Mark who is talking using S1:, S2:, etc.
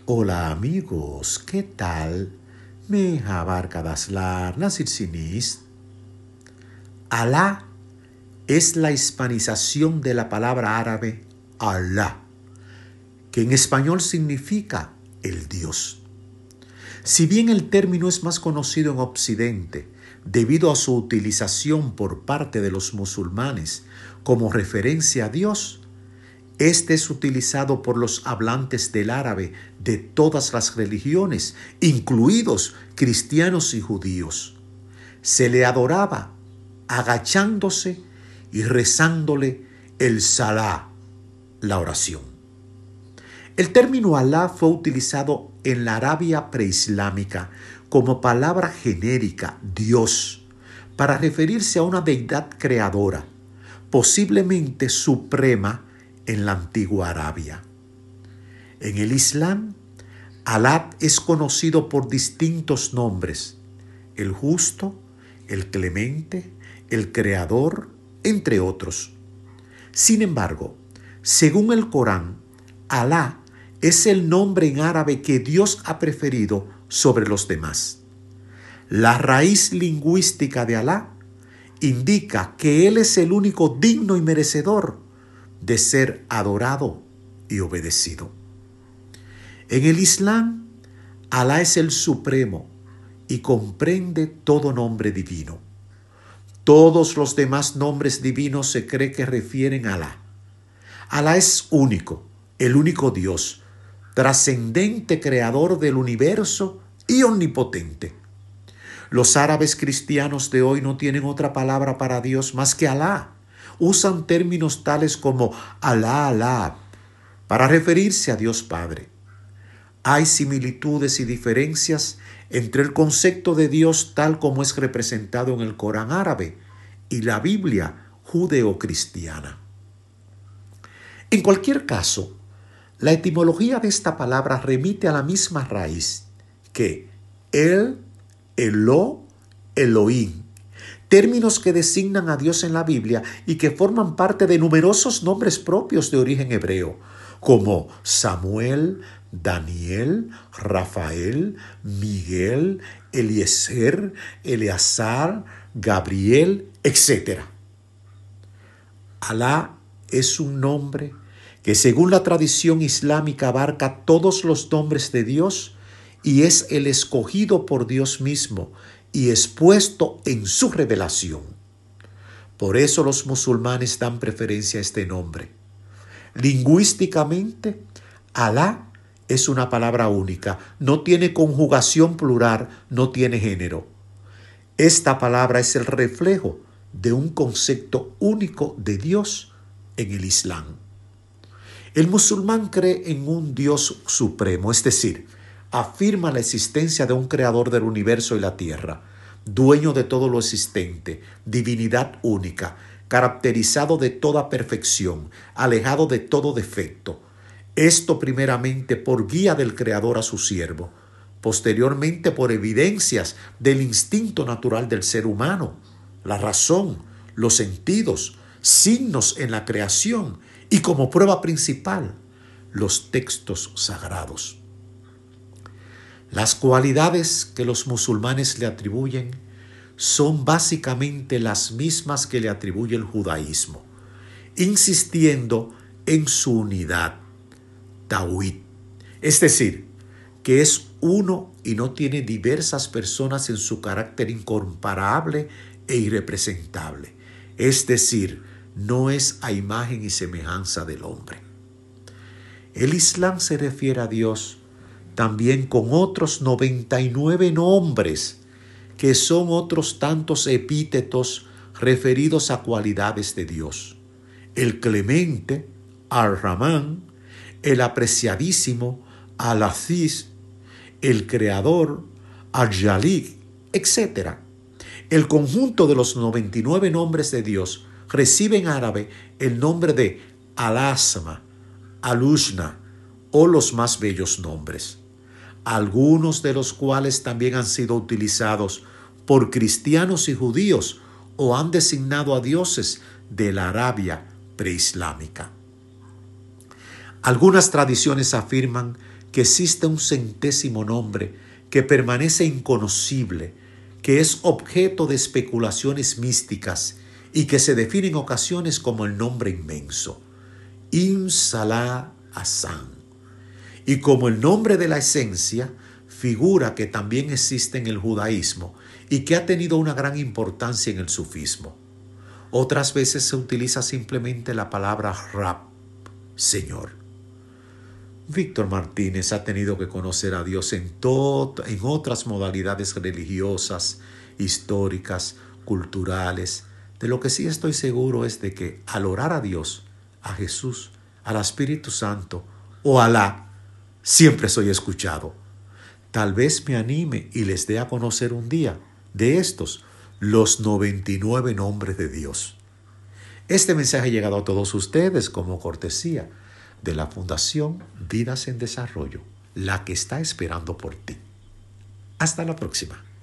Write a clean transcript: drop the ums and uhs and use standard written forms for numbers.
S1: Hola amigos, ¿qué tal? Merhaba arkadaşlar, nasılsınız? Alá es la hispanización de la palabra árabe Allah, que en español significa el Dios. Si bien el término es más conocido en Occidente debido a su utilización por parte de los musulmanes como referencia a Dios, este es utilizado por los hablantes del árabe de todas las religiones, incluidos cristianos y judíos. Se le adoraba agachándose y rezándole el Salah, la oración. El término Alá fue utilizado en la Arabia preislámica como palabra genérica, Dios, para referirse a una deidad creadora, posiblemente suprema en la antigua Arabia. En el Islam, Alá es conocido por distintos nombres: el justo, el clemente, el creador, entre otros. Sin embargo, según el Corán, Alá es el nombre en árabe que Dios ha preferido sobre los demás. La raíz lingüística de Alá indica que Él es el único digno y merecedor de ser adorado y obedecido. En el Islam, Alá es el Supremo y comprende todo nombre divino. Todos los demás nombres divinos se cree que refieren a Alá. Alá es único, el único Dios, trascendente, creador del universo y omnipotente. Los árabes cristianos de hoy no tienen otra palabra para Dios más que Alá. Usan términos tales como Alá, Alá, para referirse a Dios Padre. Hay similitudes y diferencias entre el concepto de Dios tal como es representado en el Corán árabe y la Biblia judeocristiana. En cualquier caso, la etimología de esta palabra remite a la misma raíz que El, Eló, Elohim, términos que designan a Dios en la Biblia y que forman parte de numerosos nombres propios de origen hebreo, como Samuel, Daniel, Rafael, Miguel, Eliezer, Eleazar, Gabriel, etc. Alá es un nombre que según la tradición islámica abarca todos los nombres de Dios y es el escogido por Dios mismo y expuesto en su revelación. Por eso los musulmanes dan preferencia a este nombre. Lingüísticamente, Alá es una palabra única, no tiene conjugación plural, no tiene género. Esta palabra es el reflejo de un concepto único de Dios en el Islam. El musulmán cree en un Dios supremo, es decir, afirma la existencia de un creador del universo y la tierra, dueño de todo lo existente, divinidad única, caracterizado de toda perfección, alejado de todo defecto. Esto primeramente por guía del Creador a su siervo, posteriormente por evidencias del instinto natural del ser humano, la razón, los sentidos, signos en la creación y como prueba principal, los textos sagrados. Las cualidades que los musulmanes le atribuyen son básicamente las mismas que le atribuye el judaísmo, insistiendo en su unidad, Tawhid, es decir, que es uno y no tiene diversas personas en su carácter incomparable e irrepresentable, es decir, no es a imagen y semejanza del hombre. El Islam se refiere a Dios también con otros 99 nombres, que son otros tantos epítetos referidos a cualidades de Dios. El clemente, Ar-Rahman, el apreciadísimo, Al-Aziz, el creador, Al-Jalik, etc. El conjunto de los 99 nombres de Dios recibe en árabe el nombre de Al-Asma, Al-Husna o los más bellos nombres, algunos de los cuales también han sido utilizados por cristianos y judíos o han designado a dioses de la Arabia preislámica. Algunas tradiciones afirman que existe un centésimo nombre que permanece inconocible, que es objeto de especulaciones místicas y que se define en ocasiones como el nombre inmenso, Im-Salah Hassan. Y como el nombre de la esencia, figura que también existe en el judaísmo y que ha tenido una gran importancia en el sufismo. Otras veces se utiliza simplemente la palabra Rab, Señor. Víctor Martínez ha tenido que conocer a Dios en otras modalidades religiosas, históricas, culturales. De lo que sí estoy seguro es de que al orar a Dios, a Jesús, al Espíritu Santo o a Alá, siempre soy escuchado. Tal vez me anime y les dé a conocer un día de estos los 99 nombres de Dios. Este mensaje ha llegado a todos ustedes como cortesía de la Fundación Vidas en Desarrollo, la que está esperando por ti. Hasta la próxima.